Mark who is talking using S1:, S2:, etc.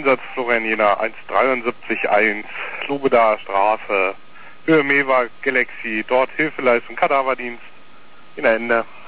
S1: Einsatz Florian Jena 173.1, Slobodaer Straße, Höhe Mewa, Galaxy, dort Hilfeleistung, Kadaverdienst, in der Ende.